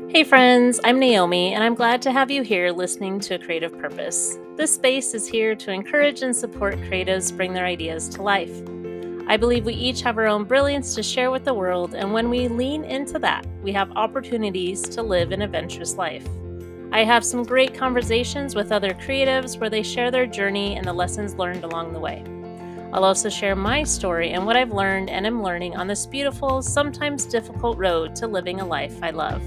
Hey friends, I'm Naomi, and I'm glad to have you here listening to A Creative Purpose. This space is here to encourage and support creatives bring their ideas to life. I believe we each have our own brilliance to share with the world, and when we lean into that, we have opportunities to live an adventurous life. I have some great conversations with other creatives where they share their journey and the lessons learned along the way. I'll also share my story and what I've learned and am learning on this beautiful, sometimes difficult road to living a life I love.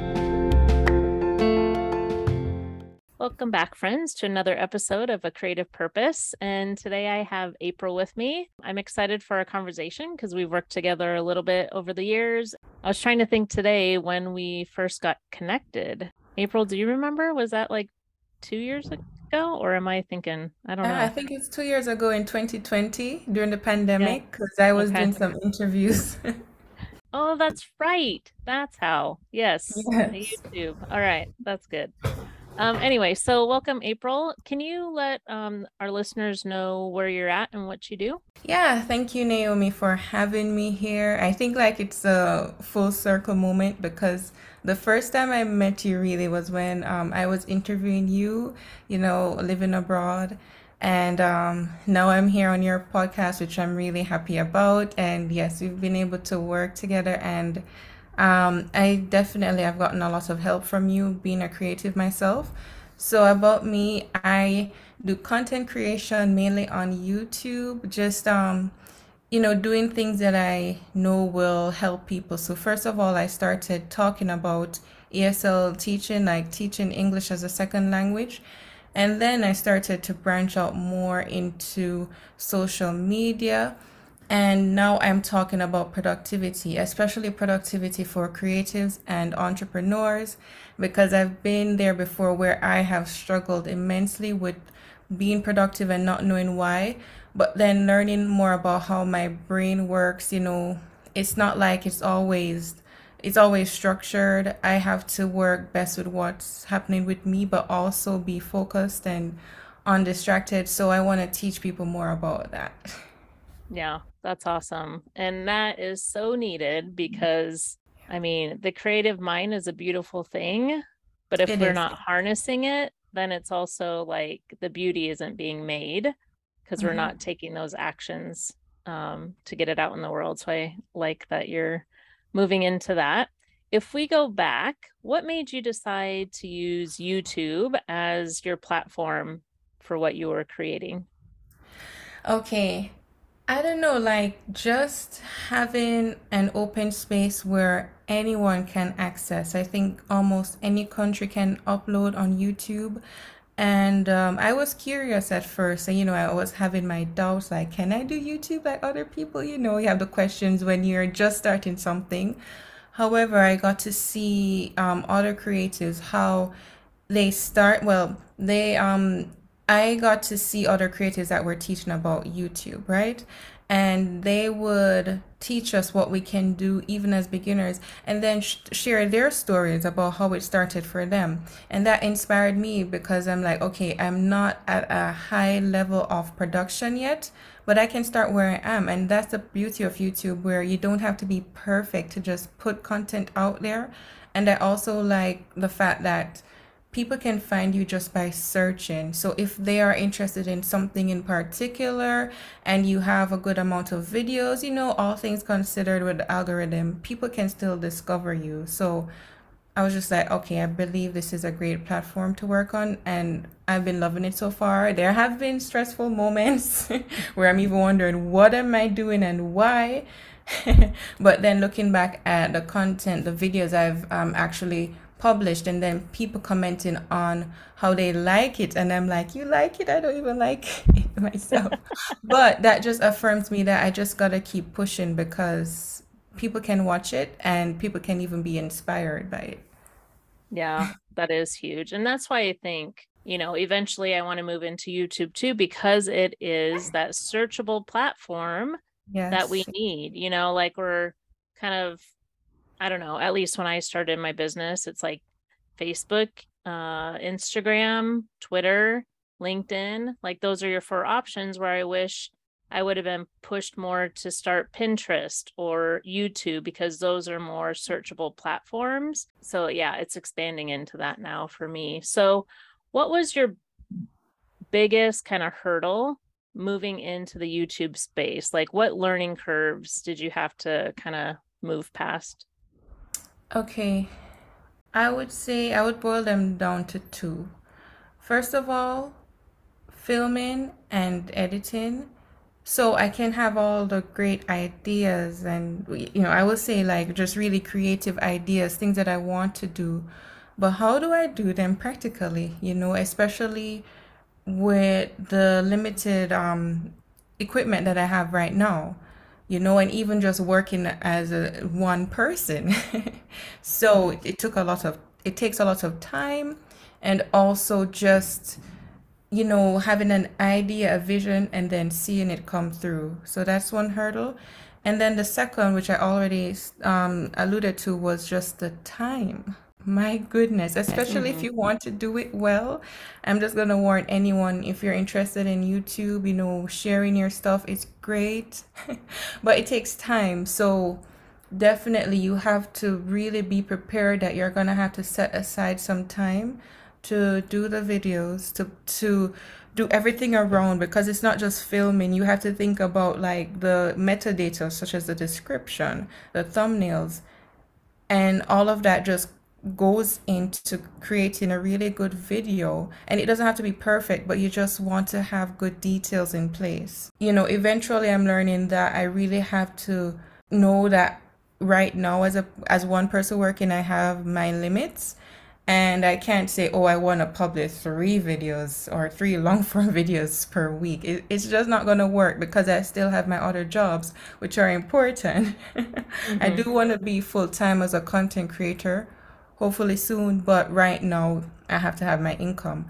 Welcome back, friends, to another episode of A Creative Purpose. And today I have April with me. I'm excited for our conversation because we've worked together a little bit over the years. I was trying to think today when we first got connected. April, do you remember? Was that like 2 years ago? Or am I thinking? I don't I know. think it's 2 years ago in 2020 during the Yeah. pandemic because I was Okay. doing some interviews. Oh, that's right. That's how. Yes. Yes. YouTube. All right. That's good. Anyway, so welcome, April. Can you let our listeners know where you're at and what you do? Yeah, thank you, Naomi, for having me here. I think like it's a full circle moment because the first time I met you really was when I was interviewing you, living abroad. And now I'm here on your podcast, which I'm really happy about. And yes, we've been able to work together. And I definitely have gotten a lot of help from you being a creative myself. So about me, I do content creation mainly on YouTube, just doing things that I know will help people. So first of all, I started talking about ESL teaching, like teaching English as a second language. And then I started to branch out more into social media. And now I'm talking about productivity, especially productivity for creatives and entrepreneurs, because I've been there before where I have struggled immensely with being productive and not knowing why. But then learning more about how my brain works, it's not like it's always structured. I have to work best with what's happening with me, but also be focused and undistracted. So I want to teach people more about that. Yeah, that's awesome. And that is so needed because, I mean, the creative mind is a beautiful thing, but if It we're is. not harnessing it, then it's also like the beauty isn't being made because we're not taking those actions to get it out in the world. So I like that you're moving into that. If we go back, what made you decide to use YouTube as your platform for what you were creating? Okay. I don't know, like just having an open space where anyone can access. I think almost any country can upload on YouTube. And I was curious at first, and I was having my doubts like, can I do YouTube like other people? You have the questions when you're just starting something. However, I got to see other creatives how they start. Well, I got to see other creatives that were teaching about YouTube, right? And they would teach us what we can do even as beginners and then share their stories about how it started for them. And that inspired me because I'm like, okay, I'm not at a high level of production yet, but I can start where I am. And that's the beauty of YouTube, where you don't have to be perfect to just put content out there. And I also like the fact that people can find you just by searching. So if they are interested in something in particular and you have a good amount of videos, all things considered with the algorithm, people can still discover you. So I was just like, okay, I believe this is a great platform to work on, and I've been loving it so far. There have been stressful moments where I'm even wondering, what am I doing and why? But then looking back at the content, the videos I've actually published, and then people commenting on how they like it, and I'm like, you like it? I don't even like it myself. But that just affirms me that I just gotta keep pushing because people can watch it and people can even be inspired by it. Yeah, that is huge. And that's why I think, eventually I want to move into YouTube too, because it is that searchable platform that we Yes. need, like we're kind of, I don't know, at least when I started my business, it's like Facebook, Instagram, Twitter, LinkedIn, like those are your four options where I wish I would have been pushed more to start Pinterest or YouTube because those are more searchable platforms. So yeah, it's expanding into that now for me. So what was your biggest kind of hurdle moving into the YouTube space? Like what learning curves did you have to kind of move past? Okay, I would say I would boil them down to two. First of all, filming and editing. So I can have all the great ideas and, I will say like just really creative ideas, things that I want to do. But how do I do them practically, especially with the limited equipment that I have right now, and even just working as one person. So it takes a lot of time, and also just, having an idea, a vision, and then seeing it come through. So that's one hurdle. And then the second, which I already alluded to, was just the time. My goodness, especially if Mhm. you want to do it well. I'm just going to warn anyone, if you're interested in YouTube, sharing your stuff is great, but it takes time. So definitely you have to really be prepared that you're going to have to set aside some time to do the videos, to do everything around, because it's not just filming. You have to think about like the metadata, such as the description, the thumbnails, and all of that just goes into creating a really good video. And it doesn't have to be perfect, but you just want to have good details in place. Eventually I'm learning that I really have to know that right now, as one person working, I have my limits. And I can't say, oh, I want to publish 3 videos or 3 long form videos per week. It's just not going to work, because I still have my other jobs, which are important. I Mhm. do want to be full time as a content creator, hopefully soon, but right now I have to have my income.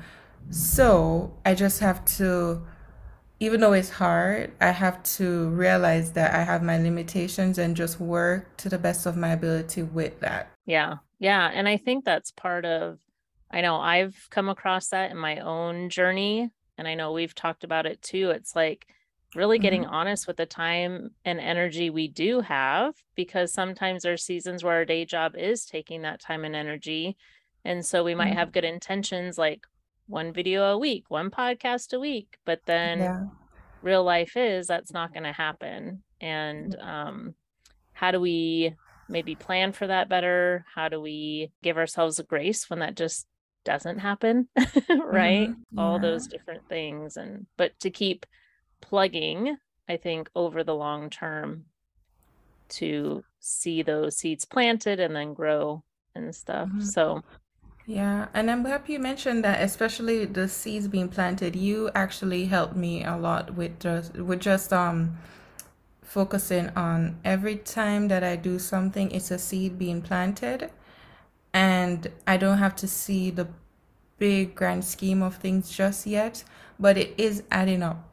So I just have to, even though it's hard, I have to realize that I have my limitations and just work to the best of my ability with that. Yeah. Yeah. And I think that's part of, I know I've come across that in my own journey. And I know we've talked about it too. It's like really getting Hmm. honest with the time and energy we do have, because sometimes there's seasons where our day job is taking that time and energy. And so we might have good intentions, like one video a week, one podcast a week, but then Yeah. real life is that's not going to happen. And how do we maybe plan for that better? How do we give ourselves a grace when that just doesn't happen? Right? Hmm. All Yeah. those different things. And, but to keep plugging, I think over the long term to see those seeds planted and then grow and stuff. So, Yeah, and I'm happy you mentioned that, especially the seeds being planted. You actually helped me a lot with just focusing on every time that I do something, it's a seed being planted, and I don't have to see the big grand scheme of things just yet, but it is adding up.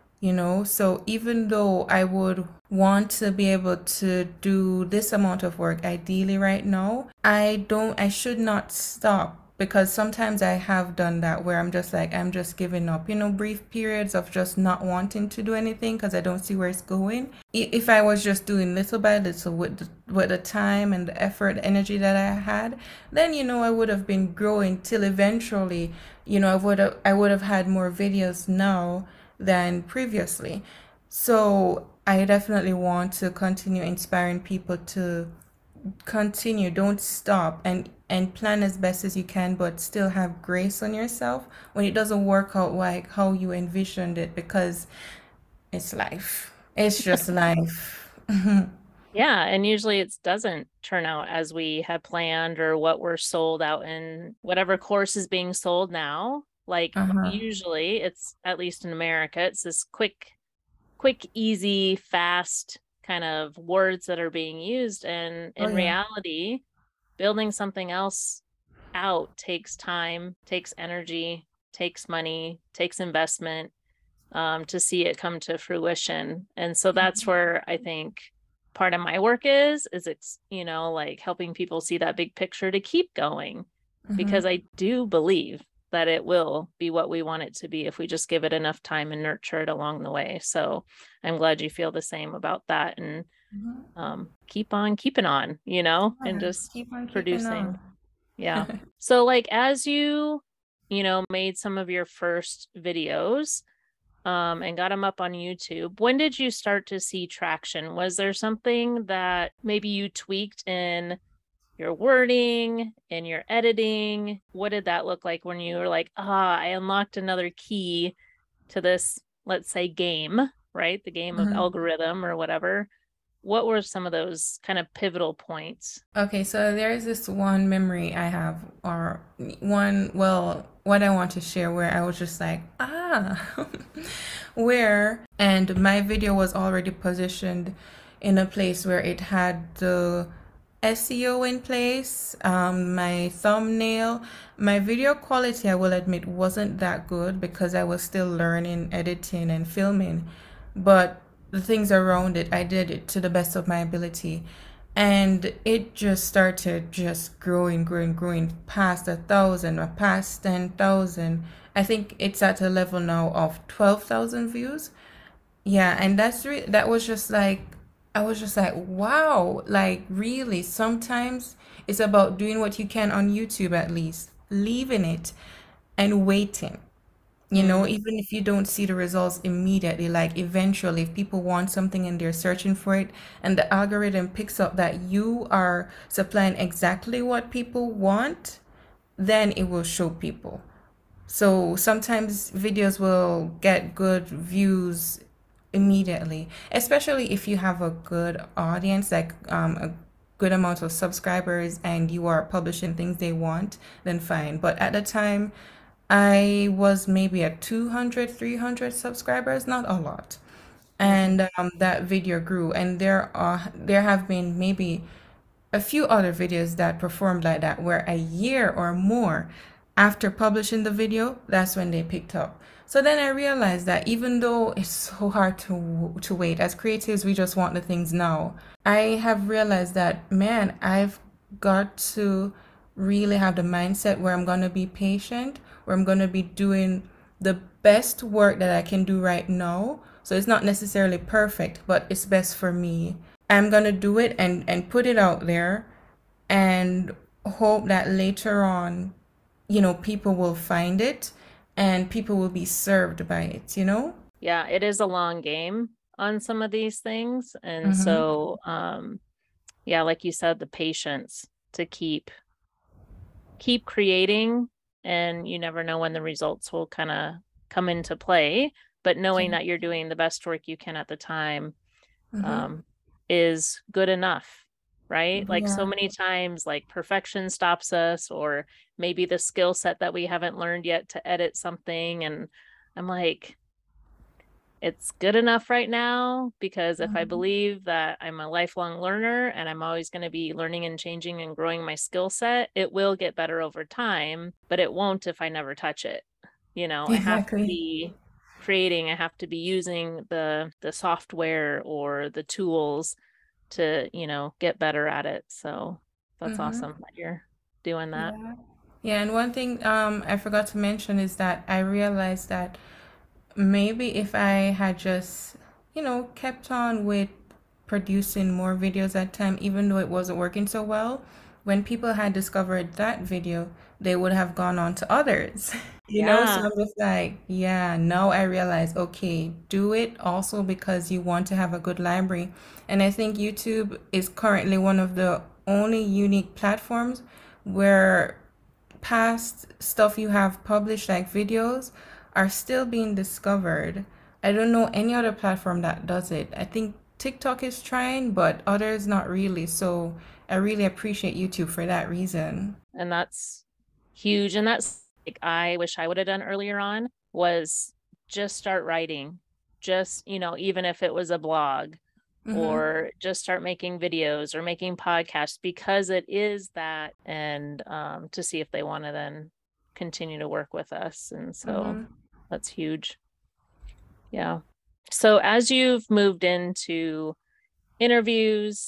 So even though I would want to be able to do this amount of work ideally right now, I should not stop, because sometimes I have done that where I'm just giving up, brief periods of just not wanting to do anything because I don't see where it's going. If I was just doing little by little with the time and the effort, the energy that I had, then I would have been growing till eventually, I would have had more videos now than previously. So I definitely want to continue inspiring people to continue, don't stop, and plan as best as you can, but still have grace on yourself when it doesn't work out like how you envisioned it, because it's life. It's just life. yeah, and usually it doesn't turn out as we had planned or what we're sold out in whatever course is being sold now. Like Uh-huh. usually it's, at least in America, it's this quick, easy, fast kind of words that are being used. And Oh in yeah. reality, building something else out takes time, takes energy, takes money, takes investment, to see it come to fruition. And so that's where I think part of my work is it's, like helping people see that big picture to keep going, Mm-hmm. because I do believe that it will be what we want it to be if we just give it enough time and nurture it along the way. So I'm glad you feel the same about that, and keep on keeping on, and Yeah, just keep on keeping producing. on. Yeah. So like as you made some of your first videos and got them up on YouTube, when did you start to see traction? Was there something that maybe you tweaked in your wording, in your editing? What did that look like when you were like, I unlocked another key to this, let's say, game, right? The game of Mhm. algorithm or whatever. What were some of those kind of pivotal points? Okay, so there's this one memory I have, or what I want to share where I was just like, and my video was already positioned in a place where it had the SEO in place, my thumbnail, my video quality, I will admit, wasn't that good because I was still learning editing and filming, but the things around it, I did it to the best of my ability. And it just started just growing past 1,000 or past 10,000. I think it's at a level now of 12,000 views. Yeah, and that was just like, I was just like, wow, like really, sometimes it's about doing what you can on YouTube, at least, leaving it and waiting. Mm. Even if you don't see the results immediately, like eventually, if people want something and they're searching for it, and the algorithm picks up that you are supplying exactly what people want, then it will show people. So sometimes videos will get good views immediately, especially if you have a good audience, like a good amount of subscribers, and you are publishing things they want, then fine. But at the time, I was maybe at 200, 300 subscribers, not a lot. Mm. And that video grew, and there have been maybe a few other videos that performed like that, where a year or more after publishing the video, that's when they picked up. So then I realized that even though it's so hard to wait, as creatives, we just want the things now. I have realized that, man, I've got to really have the mindset where I'm going to be patient, where I'm going to be doing the best work that I can do right now. So it's not necessarily perfect, but it's best for me. I'm going to do it and put it out there and hope that later on, people will find it and people will be served by it. Yeah, it is a long game on some of these things. And Mm-hmm. so, yeah, like you said, the patience to keep creating, and you never know when the results will kind of come into play, but knowing that you're doing the best work you can at the time Mm-hmm. um, is good enough, right? Like so Yeah. many times, like perfection stops us, or maybe the skill set that we haven't learned yet to edit something. And I'm like, it's good enough right now, because if I Mm-hmm. believe that I'm a lifelong learner and I'm always going to be learning and changing and growing my skill set, it will get better over time, but it won't if I never touch it. I have to Exactly. be creating, I have to be using the software or the tools to, get better at it. So that's Mm-hmm. awesome that you're doing that. Yeah. Yeah, and one thing I forgot to mention is that I realized that maybe if I had just, kept on with producing more videos at time, even though it wasn't working so well, when people had discovered that video, they would have gone on to others. So Yeah. I'm just like, yeah, now I realize, okay, do it also because you want to have a good library. And I think YouTube is currently one of the only unique platforms where past stuff you have published, like videos, are still being discovered. I don't know any other platform that does it. I think TikTok is trying, but others not really. So I really appreciate YouTube for that reason. And that's huge. And that's like I wish I would have done earlier on, was just start writing. Just, even if it was a blog, Mm-hmm. or just start making videos or making podcasts, because it is that, and to see if they want to then continue to work with us. And so Mm-hmm. that's huge. Yeah. So as you've moved into interviews,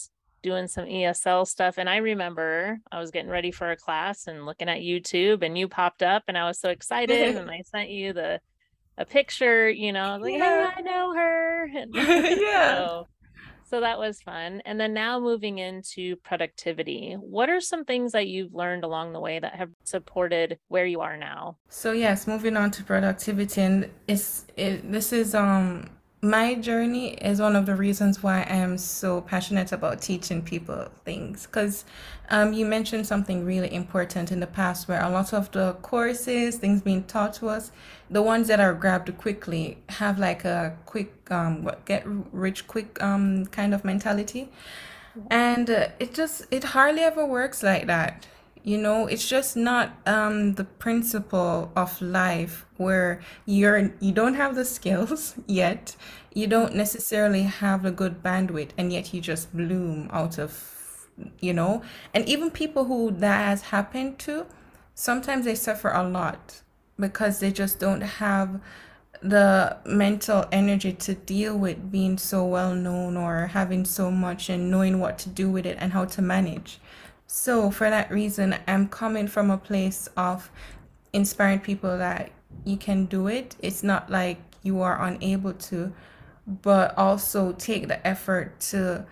doing some ESL stuff. And I remember I was getting ready for a class and looking at YouTube, and you popped up, and I was so excited. And I sent you a picture, I was like, hey, Yeah. I know her. And Yeah. so so that was fun. And then now moving into productivity, what are some things that you've learned along the way that have supported where you are now? So yes, moving on to productivity, and this is my journey is one of the reasons why I am so passionate about teaching people things. Because you mentioned something really important in the past, where a lot of the courses, things being taught to us, the ones that are grabbed quickly have like a quick get rich quick kind of mentality. And it hardly ever works like that. It's just not the principle of life where you don't have the skills yet, you don't necessarily have a good bandwidth, and yet you just bloom out of, and even people who that has happened to, sometimes they suffer a lot because they just don't have the mental energy to deal with being so well known or having so much and knowing what to do with it and how to manage. So, for that reason, I'm coming from a place of inspiring people that you can do it. It's not like you are unable to, but also take the effort to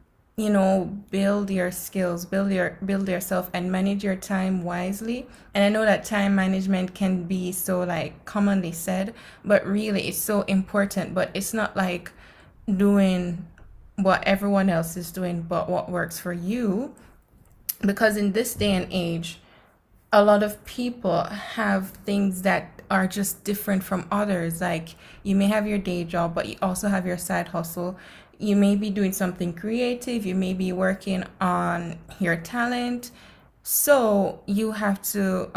build your skills, build yourself and manage your time wisely. And I know that time management can be so like commonly said, but really it's so important. But it's not like doing what everyone else is doing, but what works for you. Because in this day and age, a lot of people have things that are just different from others. Like you may have your day job, but you also have your side hustle. You may be doing something creative, you may be working on your talent. So you have to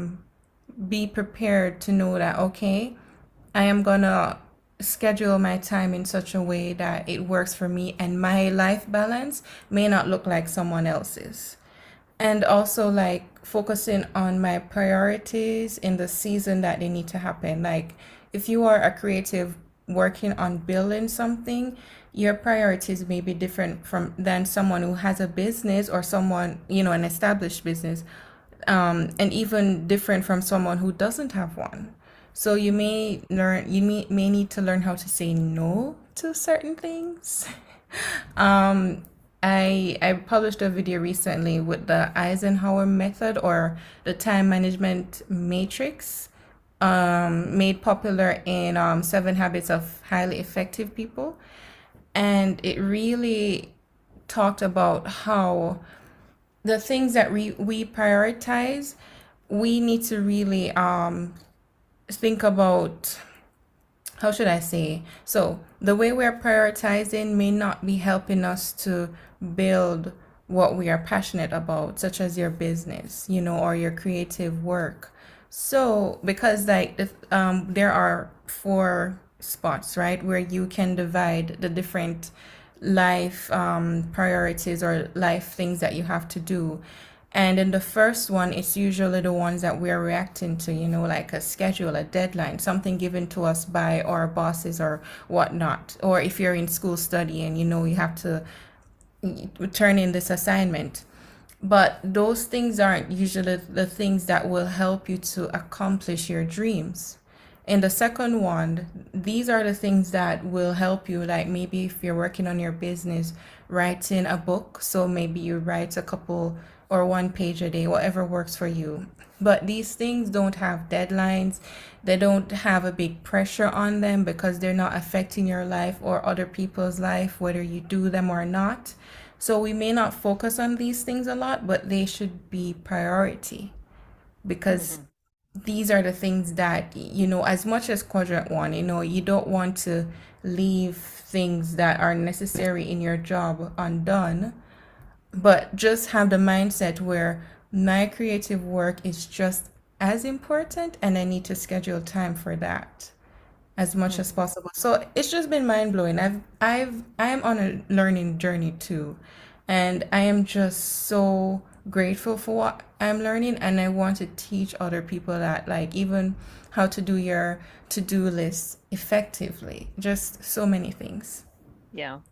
be prepared to know that, okay, I am gonna schedule my time in such a way that it works for me, and my life balance may not look like someone else's. And also like focusing on my priorities in the season that they need to happen. Like if you are a creative working on building something, your priorities may be different from than someone who has a business or someone, an established business, and even different from someone who doesn't have one. So you may need to learn how to say no to certain things. Um, I published a video recently with the Eisenhower method, or the time management matrix, made popular in Seven Habits of Highly Effective People. And it really talked about how the things that we prioritize, we need to really think about, how should I say? So the way we're prioritizing may not be helping us to build what we are passionate about, such as your business, or your creative work. So because like there are four spots, right, where you can divide the different life priorities or life things that you have to do. And in the first one, it's usually the ones that we're reacting to, like a schedule, a deadline, something given to us by our bosses or whatnot. Or if you're in school studying, you have to turn in this assignment. But those things aren't usually the things that will help you to accomplish your dreams. In the second one, these are the things that will help you, like maybe if you're working on your business, writing a book. So maybe you write a couple or one page a day, whatever works for you. But these things don't have deadlines. They don't have a big pressure on them because they're not affecting your life or other people's life, whether you do them or not. So we may not focus on these things a lot, but they should be priority, because Mhm. these are the things that, as much as quadrant one, you don't want to leave things that are necessary in your job undone, but just have the mindset where my creative work is just as important and I need to schedule time for that as much as Mhm. possible. So it's just been mind blowing. I'm on a learning journey too, and I am just so grateful for what I'm learning, and I want to teach other people that, like, even how to do your to-do list effectively. Just so many things. Yeah.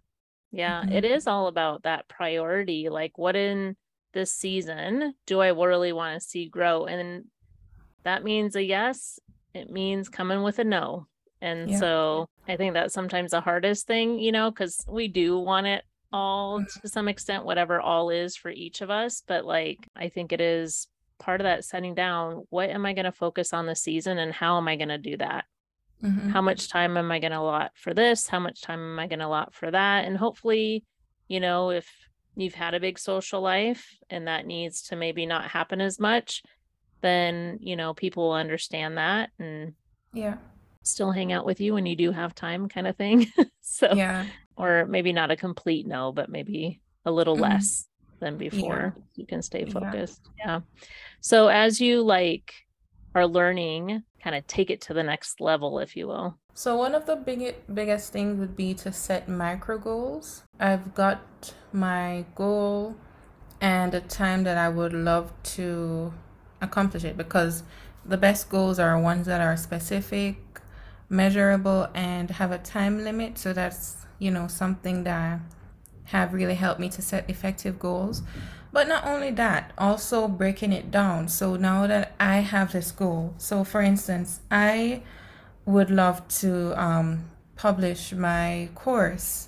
Yeah, it Mhm. is all about that priority. Like, what in this season do I really want to see grow? And that means a yes, it means coming with a no. And Yeah. so I think that's sometimes the hardest thing, because we do want it all to some extent, whatever all is for each of us. But like, I think it is part of that setting down, what am I going to focus on this season and how am I going to do that? How Hmm. much time am I going to allot for this? How much time am I going to allot for that? And hopefully, if you've had a big social life and that needs to maybe not happen as much, then, people will understand that and Yeah. still hang out with you when you do have time, kind of thing. So, Yeah. or maybe not a complete no, but maybe a little Hmm. less than Yeah. before. You can stay Yeah. focused. Yeah. So as you are learning, kind of take it to the next level, if you will. So one of the biggest things would be to set micro goals. I've got my goal and a time that I would love to accomplish it, because the best goals are ones that are specific, measurable, and have a time limit. So that's, something that have really helped me to set effective goals. But not only that, also breaking it down. So now that I have this goal, so for instance, I would love to publish my course,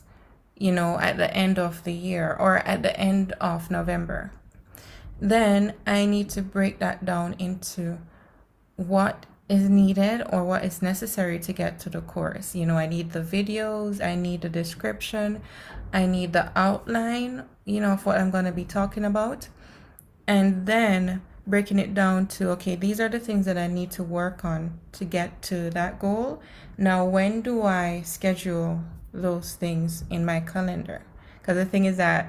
at the end of the year or at the end of November. Then I need to break that down into what is needed or what is necessary to get to the course. I need the videos, I need the description, I need the outline, of what I'm going to be talking about. And then breaking it down to, okay, these are the things that I need to work on to get to that goal. Now, when do I schedule those things in my calendar? Because the thing is that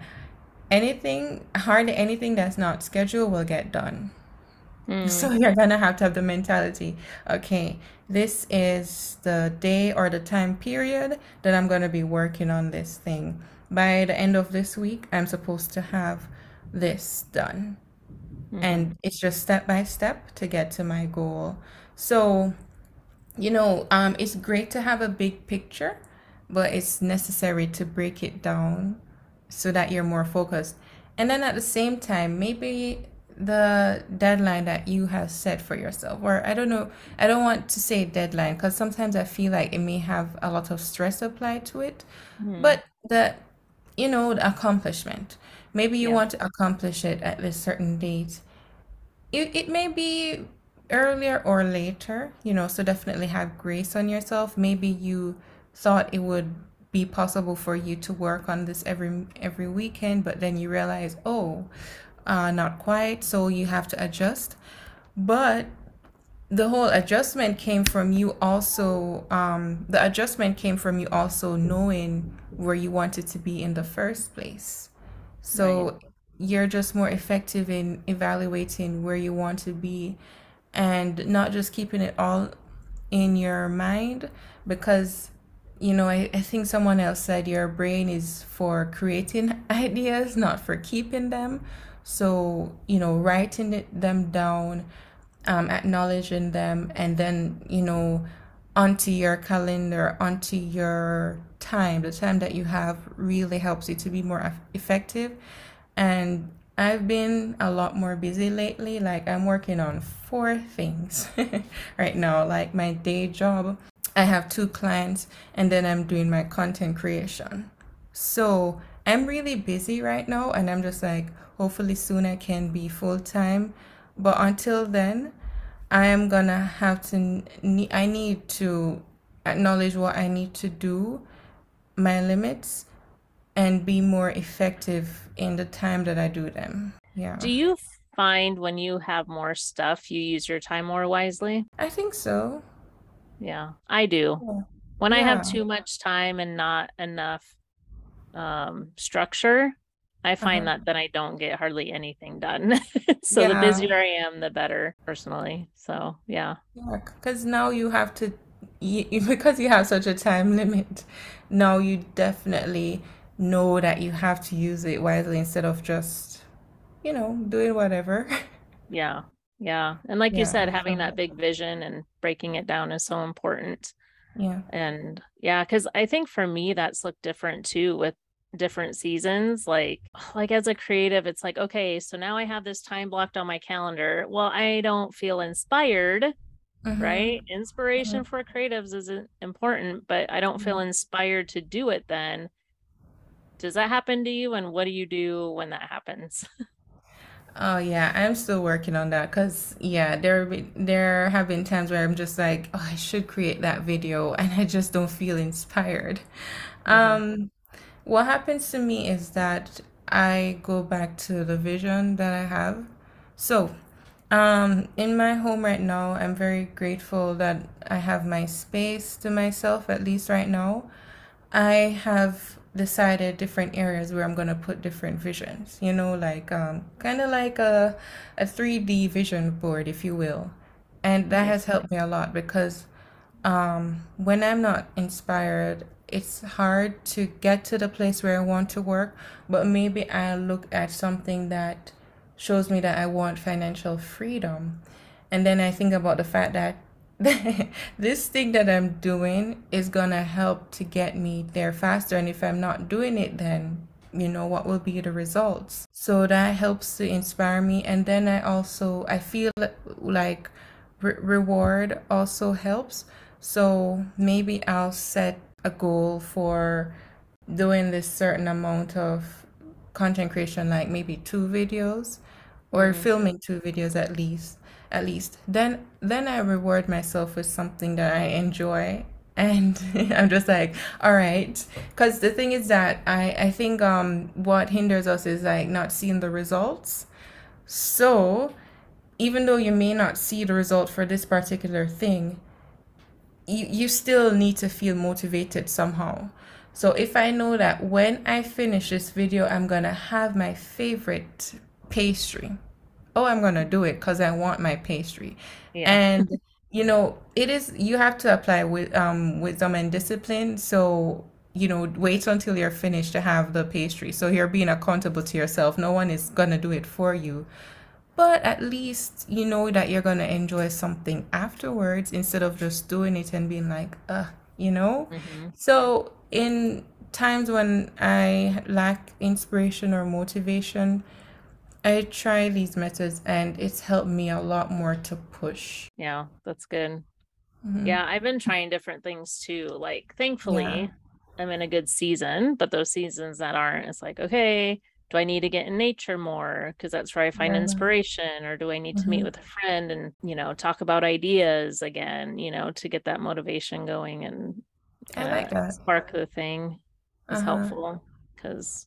hardly anything that's not scheduled will get done. So Mm, you're gonna have to have the mentality, okay, this is the day or the time period that I'm gonna be working on this thing. By the end of this week, I'm supposed to have this done. mm-hmm. And it's just step by step to get to my goal. So, it's great to have a big picture, but it's necessary to break it down so that you're more focused. And then at the same time, maybe the deadline that you have set for yourself, or I don't know, I don't want to say deadline because sometimes I feel like it may have a lot of stress applied to it, Mm, but the accomplishment. Maybe you yeah. want to accomplish it at this certain date. It may be earlier or later, so definitely have grace on yourself. Maybe you thought it would be possible for you to work on this every weekend, but then you realize, oh, not quite, so you have to adjust. But the whole adjustment came from you also, the adjustment came from you also knowing where you wanted to be in the first place. Right. So you're just more effective in evaluating where you want to be and not just keeping it all in your mind, because I think someone else said your brain is for creating ideas, not for keeping them. So them down, acknowledging them, and then onto your calendar, onto your time, the time that you have really helps you to be more effective. And I've been a lot more busy lately. Like, I'm working on four things right now. Like, my day job, I have two clients, and then I'm doing my content creation. So I'm really busy right now, and I'm just like, hopefully soon I can be full time. But until then, I am gonna have to, I need to acknowledge what I need to do, my limits, and be more effective in the time that I do them. Do Yeah, you find when you have more stuff, you use your time more wisely? I think so. Yeah, I do. Yeah. When I have Yeah. too much time and not enough structure, I find Uh-huh. that then I don't get hardly anything done. So the Yeah. busier I am, the better personally. So yeah. Yeah. Because now you have to, because you have such a time limit, now you definitely know that you have to use it wisely instead of just, doing whatever. Yeah. Yeah. And like you Yeah. said, having So, that big vision and breaking it down is so important. yeah. And yeah, because I think for me, that's looked different too with different seasons. Like as a creative, it's like, okay, so now I have this time blocked on my calendar. Well, I don't feel inspired, right? Mm-hmm. Inspiration for creatives is important, but I don't feel inspired to do it then. Does that happen to you? And what do you do when that happens? Oh yeah, I'm still working on that because yeah, there have been times where I'm just like, oh, I should create that video, and I just don't feel inspired. Hmm. Um, what happens to me is that I go back to the vision that I have. So, in my home right now, I'm very grateful that I have my space to myself, at least right now. I have decided different areas where I'm gonna put different visions, like kind of like a 3D vision board, if you will. And that has Nice. helped me a lot because when I'm not inspired, it's hard to get to the place where I want to work, but maybe I look at something that shows me that I want financial freedom. And then I think about the fact that this thing that I'm doing is gonna help to get me there faster. And if I'm not doing it, then what will be the results? So that helps to inspire me. And then I feel like reward also helps. So maybe I'll set a goal for doing this certain amount of content creation, like maybe 2 videos or Hmm. filming 2 videos at least. Then I reward myself with something that I enjoy. And I'm just like, all right. Because the thing is that I think what hinders us is like not seeing the results. So even though you may not see the result for this particular thing, you still need to feel motivated somehow. So if I know that when I finish this video, I'm gonna have my favorite pastry, oh, I'm gonna do it because I want my pastry. Yeah. And it is you have to apply with wisdom and discipline. So wait until you're finished to have the pastry. So you're being accountable to yourself. No one is gonna do it for you. But at least you know that you're gonna enjoy something afterwards instead of just doing it and being like, you know? Hmm. So in times when I lack inspiration or motivation, I try these methods and it's helped me a lot more to push. Yeah, that's good. Hmm. Yeah, I've been trying different things too. Like, Yeah. thankfully, I'm in a good season, but those seasons that aren't, it's like, okay, do I need to get in nature more? Because that's where I find Yeah. inspiration, or do I need to meet Hmm. with a friend and, talk about ideas again, to get that motivation going and I kind like of that. spark the thing is Uh-huh. helpful. Because,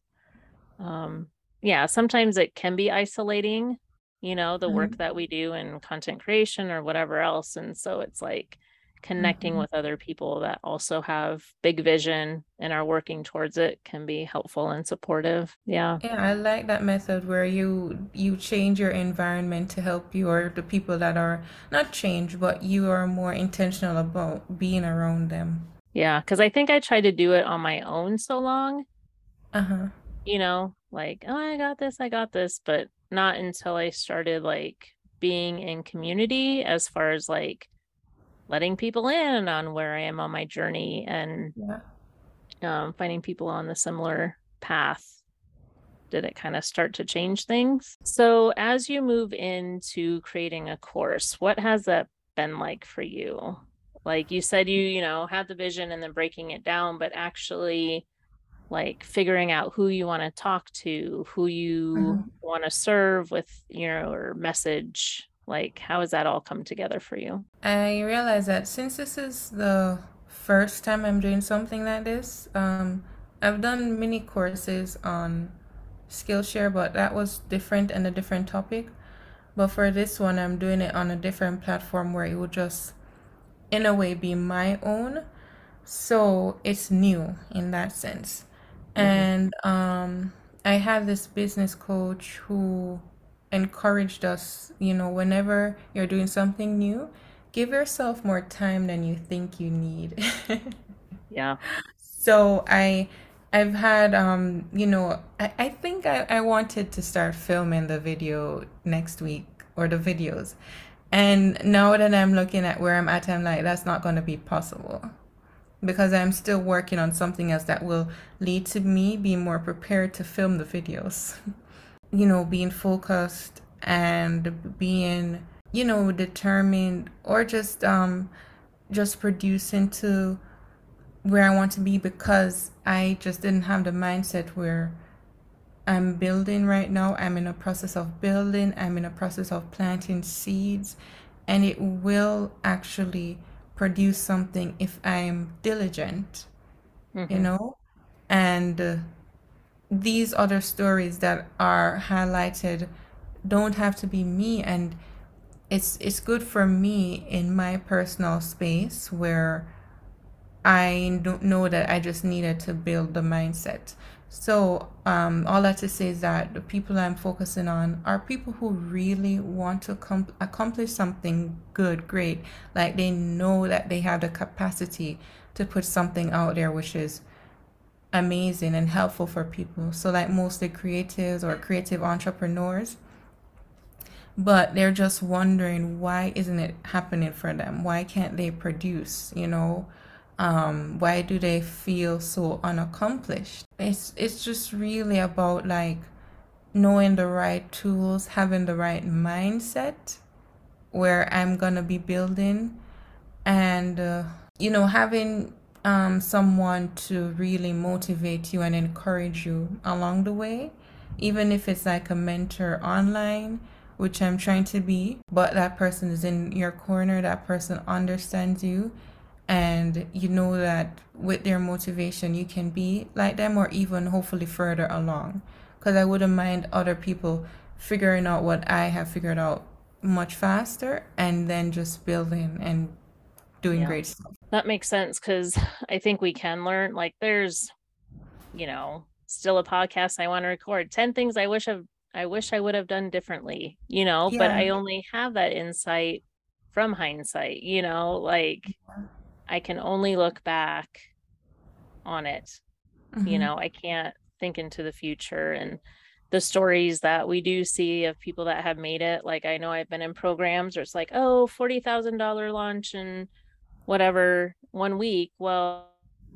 um, yeah, sometimes it can be isolating, the work Hmm. that we do in content creation or whatever else. And so it's like connecting Hmm. with other people that also have big vision and are working towards it can be helpful and supportive. Yeah. Yeah, I like that method where you change your environment to help you or the people that are not change, but you are more intentional about being around them. Yeah. Cause I think I tried to do it on my own so long, Uh-huh. like, oh, I got this, but not until I started like being in community as far as like letting people in on where I am on my journey and Yeah. finding people on the similar path did it kind of start to change things. So, as you move into creating a course, what has that been like for you? Like you said, had the vision and then breaking it down, but actually like figuring out who you want to talk to, who you Mhm. want to serve with your message. Like, how has that all come together for you? I realize that since this is the first time I'm doing something like this, I've done mini courses on Skillshare, but that was different and a different topic. But for this one, I'm doing it on a different platform where it would just, in a way, be my own. So it's new in that sense. Hmm. And I had this business coach who encouraged us, whenever you're doing something new, give yourself more time than you think you need. Yeah. So I've had I think I wanted to start filming the video next week or the videos. And now that I'm looking at where I'm at, I'm like, that's not gonna be possible. because I'm still working on something else that will lead to me being more prepared to film the videos. Being focused and being, determined, or just producing to where I want to be, because I just didn't have the mindset where I'm building right now. I'm in a process of building, I'm in a process of planting seeds, and it will actually produce something if I'm diligent, you Hmm. know? And these other stories that are highlighted don't have to be me, and it's good for me in my personal space where I don't know that I just needed to build the mindset. So, all that to say is that the people I'm focusing on are people who really want to accomplish something good, great. Like they know that they have the capacity to put something out there which is amazing and helpful for people. So, like mostly creatives or creative entrepreneurs, but they're just wondering why isn't it happening for them? Why can't they produce, why do they feel so unaccomplished? It's just really about like knowing the right tools, having the right mindset where I'm gonna be building, and having someone to really motivate you and encourage you along the way, even if it's like a mentor online, which I'm trying to be, but that person is in your corner, that person understands you, and you know that with their motivation you can be like them or even hopefully further along, because I wouldn't mind other people figuring out what I have figured out much faster and then just building and doing Yeah, great stuff. that makes sense because I think we can learn. Like, there's, still a podcast I want to record. 10 things I wish I would have done differently, but Yeah. I only have that insight from hindsight, like I can only look back on it. Mm-hmm. I can't think into the future, and the stories that we do see of people that have made it. Like, I know I've been in programs where it's like, oh, $40,000 launch and whatever 1 week. Well,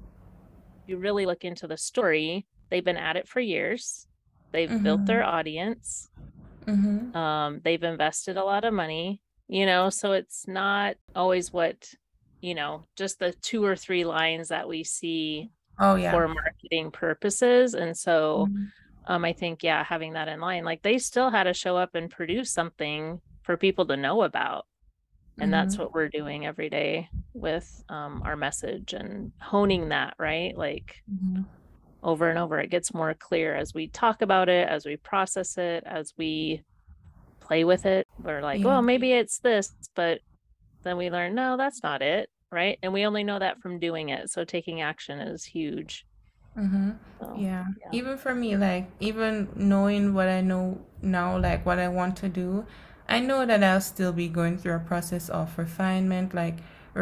you really look into the story, they've been at it for years. They've built Mm-hmm. their audience. Mm-hmm. They've invested a lot of money, so it's not always what, just the 2 or 3 lines that we see Oh yeah. for marketing purposes. And so Mm-hmm. I think, yeah, having that in line, like they still had to show up and produce something for people to know about. And that's Mm-hmm. what we're doing every day with our message and honing that, right? Like Mm-hmm. over and over, it gets more clear as we talk about it, as we process it, as we play with it. We're like, Yeah. well, maybe it's this, but then we learn, no, that's not it, right? And we only know that from doing it. So taking action is huge. Mm-hmm. So, Yeah. yeah. Even for me, like even knowing what I know now, like what I want to do, I know that I'll still be going through a process of refinement, like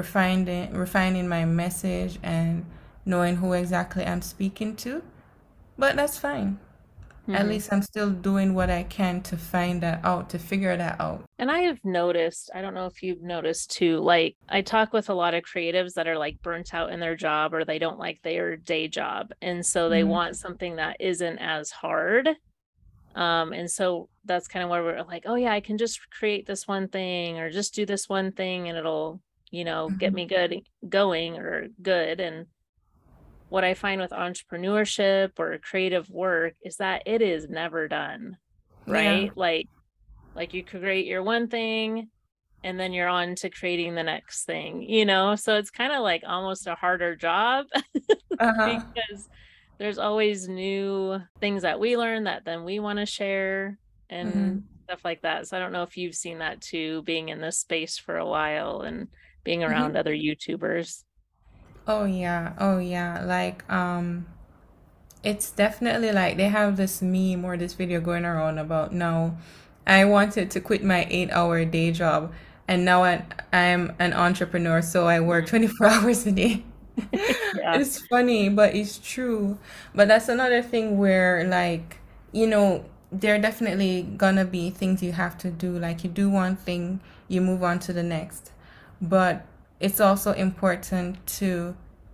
refining my message and knowing who exactly I'm speaking to. But that's fine. At Mm-hmm. least I'm still doing what I can to find that out, to figure that out. And I have noticed, I don't know if you've noticed too, like I talk with a lot of creatives that are like burnt out in their job or they don't like their day job. And so they Mm-hmm. want something that isn't as hard. And so that's kind of where we're like, oh yeah, I can just create this one thing or just do this one thing and it'll, get me going or good. And what I find with entrepreneurship or creative work is that it is never done, Yeah. right? Like you create your one thing and then you're on to creating the next thing, so it's kind of like almost a harder job Uh-huh. because there's always new things that we learn that then we want to share Mm-hmm. and stuff like that. So I don't know if you've seen that too, being in this space for a while and being Mm-hmm. around other YouTubers. Oh yeah. Oh yeah. Like it's definitely like they have this meme or this video going around about now I wanted to quit my 8-hour day job and now I'm an entrepreneur, so I work Mm. 24 hours a day. Yeah. It's funny, but it's true. But that's another thing where like, there are definitely gonna be things you have to do. Like you do one thing, you move on to the next. But it's also important to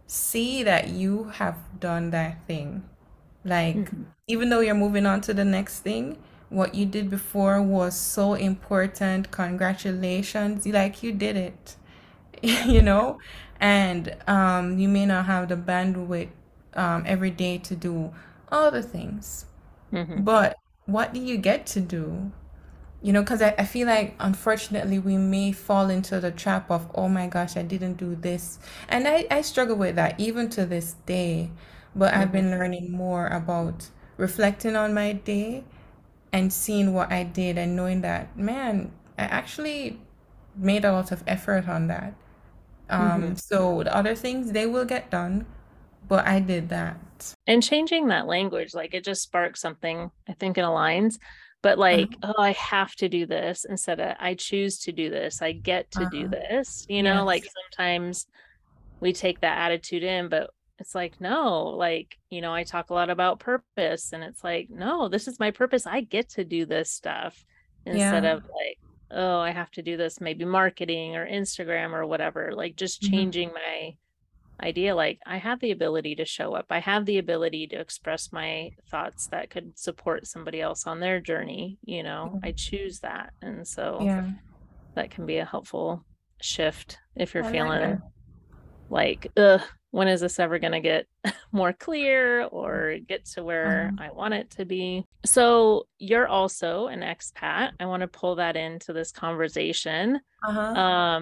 see that you have done that thing. Like, Hmm. even though you're moving on to the next thing, what you did before was so important. Congratulations. Like, you did it, you know? And you may not have the bandwidth every day to do all the things, Hmm. but what do you get to do? Because I feel like, unfortunately, we may fall into the trap of, oh my gosh, I didn't do this. And I struggle with that even to this day. But I've Hmm. been learning more about reflecting on my day and seeing what I did and knowing that, man, I actually made a lot of effort on that. Hmm. So the other things, they will get done, but I did that. And changing that language, like it just sparks something, I think it aligns. But like, Uh, oh, I have to do this instead of I choose to do this. I get to do uh, this. Like yes. sometimes we take that attitude in, but it's like, no, like, I talk a lot about purpose and it's like, no, this is my purpose. I get to do this stuff instead Yeah. of like, oh, I have to do this, maybe marketing or Instagram or whatever, like just Mhm. changing my idea. Like, I have the ability to show up, I have the ability to express my thoughts that could support somebody else on their journey. I choose that. And so Yeah. that can be a helpful shift if you're I like that. feeling like, ugh, when is this ever going to get more clear or get to where Uh-huh. I want it to be? So, you're also an expat. I want to pull that into this conversation. Uh-huh.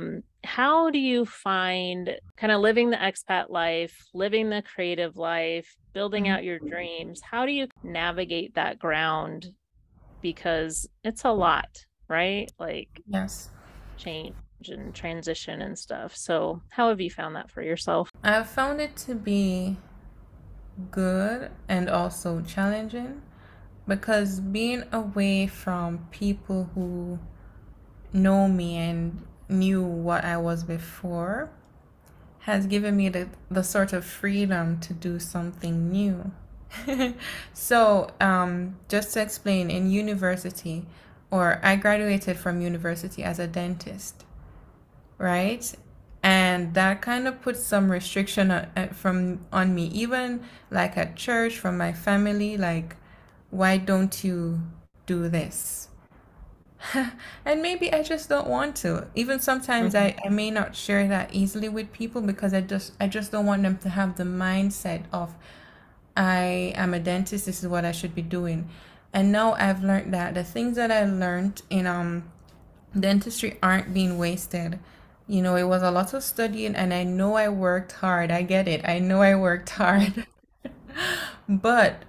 How do you find kind of living the expat life, living the creative life, building out Mhm. your dreams? How do you navigate that ground? Because it's a lot, right? Like Yes. change and transition and stuff. So, how have you found that for yourself? I've found it to be good and also challenging because being away from people who know me and knew what I was before has given me the sort of freedom to do something new. So, just to explain, in university, or I graduated from university as a dentist, right? And that kind of puts some restriction from on me, even like at church, from my family, like, why don't you do this? And maybe I just don't want to. Even sometimes Hmm. I may not share that easily with people because I just don't want them to have the mindset of, I am a dentist, this is what I should be doing. And now I've learned that the things that I learned in dentistry aren't being wasted. It was a lot of studying, and I know I worked hard. I get it. I know I worked hard. But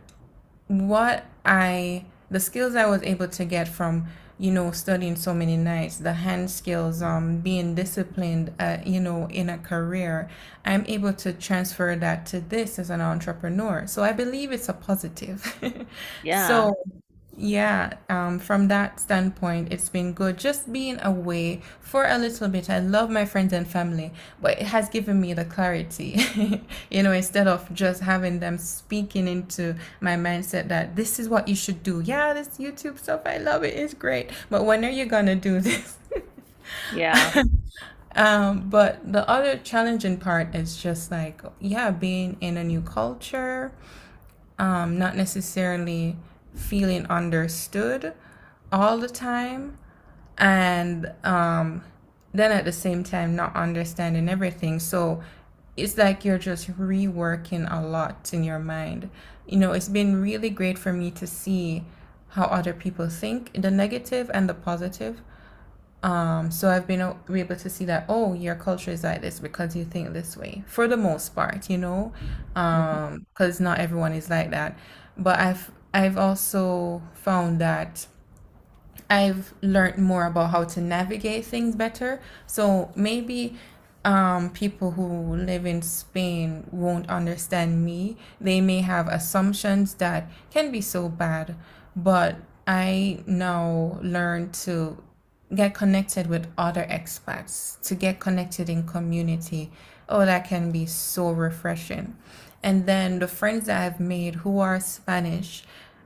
the skills I was able to get from, studying so many nights, the hand skills, being disciplined, in a career, I'm able to transfer that to this as an entrepreneur. So I believe it's a positive. Yeah. So yeah, from that standpoint, it's been good just being away for a little bit. I love my friends and family, but it has given me the clarity, instead of just having them speaking into my mindset that this is what you should do. Yeah, this YouTube stuff, I love it, it's great. But when are you gonna do this? Yeah. But the other challenging part is just like, yeah, being in a new culture, not necessarily feeling understood all the time, and then at the same time not understanding everything. So it's like you're just reworking a lot in your mind. It's been really great for me to see how other people think, the negative and the positive. So I've been able to see that, oh, your culture is like this because you think this way, for the most part, Hmm. because not everyone is like that. But I've also found that I've learned more about how to navigate things better. So maybe people who live in Spain won't understand me. They may have assumptions that can be so bad, but I now learn to get connected with other expats, to get connected in community. Oh, that can be so refreshing. And then the friends that I've made who are Spanish,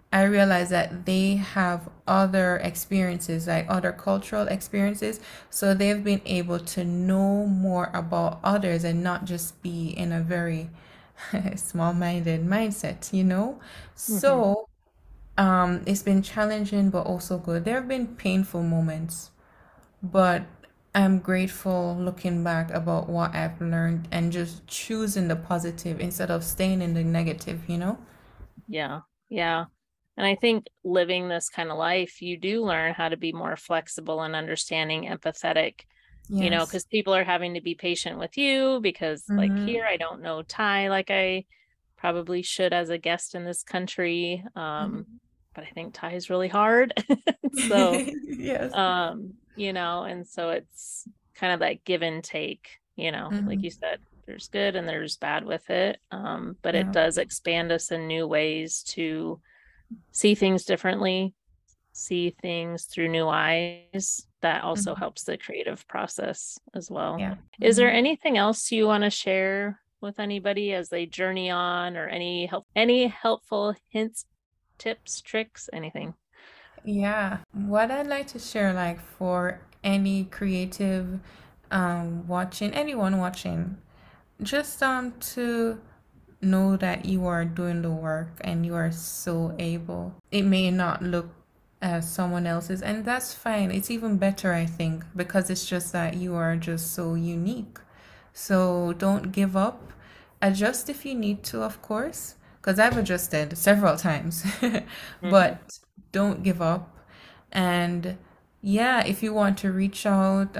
I realized that they have other experiences, like other cultural experiences. So they've been able to know more about others and not just be in a very small-minded mindset, you know? Hmm. So, it's been challenging, but also good. There have been painful moments, but I'm grateful looking back about what I've learned and just choosing the positive instead of staying in the negative, you know? Yeah. Yeah. And I think living this kind of life, you do learn how to be more flexible and understanding, empathetic, Yes. because people are having to be patient with you because, like, Mm-hmm. here, I don't know Thai like I probably should as a guest in this country. But I think Thai is really hard. So, Yes. and so it's kind of that give and take, like you Mm-hmm. said, there's good and there's bad with it. But it Yeah. does expand us in new ways to see things differently, see things through new eyes. That also Mm-hmm. helps the creative process as well. Yeah. Is there Mm-hmm. anything else you want to share with anybody as they journey on, or any helpful hints, tips, tricks, anything? Yeah. What I'd like to share, like for any creative watching, anyone watching, just to know that you are doing the work and you are so able. It may not look as someone else's, and that's fine. It's even better, I think, because it's just that you are just so unique. So don't give up. Adjust if you need to, of course, because I've adjusted several times. Hmm. But don't give up. And yeah, if you want to reach out,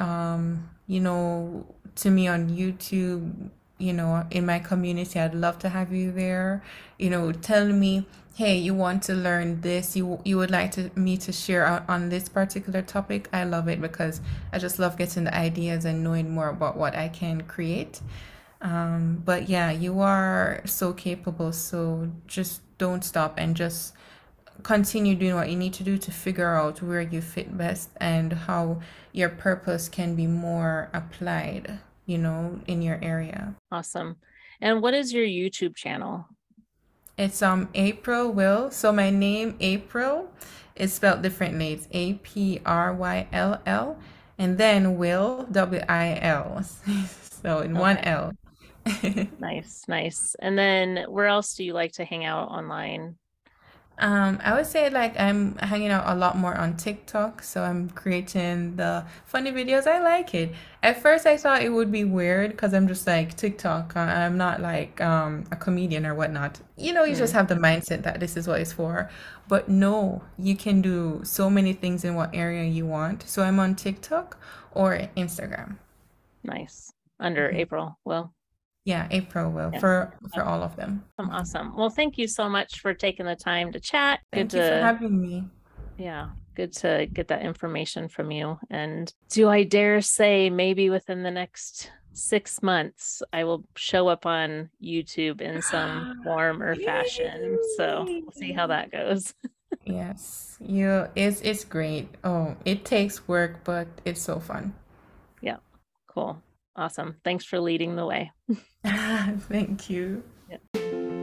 to me on YouTube, in my community, I'd love to have you there. Tell me, hey, you want to learn this, you would like me to share out on this particular topic. I love it because I just love getting the ideas and knowing more about what I can create. But yeah, you are so capable, so just don't stop and just continue doing what you need to do to figure out where you fit best and how your purpose can be more applied, in your area. Awesome. And what is your YouTube channel? It's April Will. So my name April is spelled differently. It's Apryll, and then Will Will. So in one Okay. L. Nice, nice. And then where else do you like to hang out online? I would say like I'm hanging out a lot more on TikTok, so I'm creating the funny videos. I like it. At first, I thought it would be weird because I'm just like TikTok. I'm not like a comedian or whatnot. You just Mm, have the mindset that this is what it's for. But no, you can do so many things in what area you want. So I'm on TikTok or Instagram. nice. Under Mhm. April. Well, Yeah, April will yeah. for all of them. Awesome, awesome. Well, thank you so much for taking the time to chat. Thank you for having me. Yeah, good to get that information from you. And do I dare say maybe within the next 6 months, I will show up on YouTube in some form or fashion. So we'll see how Yay! that goes. Yes, it's great. Oh, it takes work, but it's so fun. Yeah, cool. Awesome. Thanks for leading the way. Thank you. Yeah.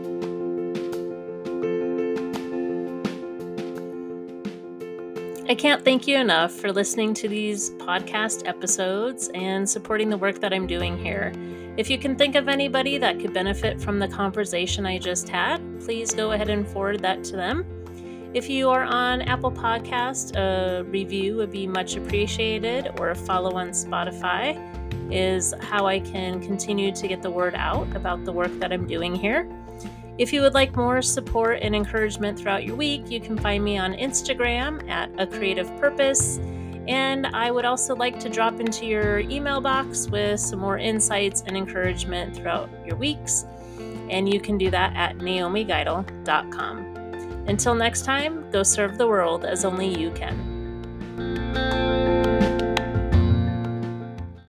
I can't thank you enough for listening to these podcast episodes and supporting the work that I'm doing here. If you can think of anybody that could benefit from the conversation I just had, please go ahead and forward that to them. If you are on Apple Podcast, a review would be much appreciated, or a follow on Spotify is how I can continue to get the word out about the work that I'm doing here. If you would like more support and encouragement throughout your week, you can find me on Instagram at A Creative Purpose. And I would also like to drop into your email box with some more insights and encouragement throughout your weeks. And you can do that at naomigeidel.com. Until next time, go serve the world as only you can.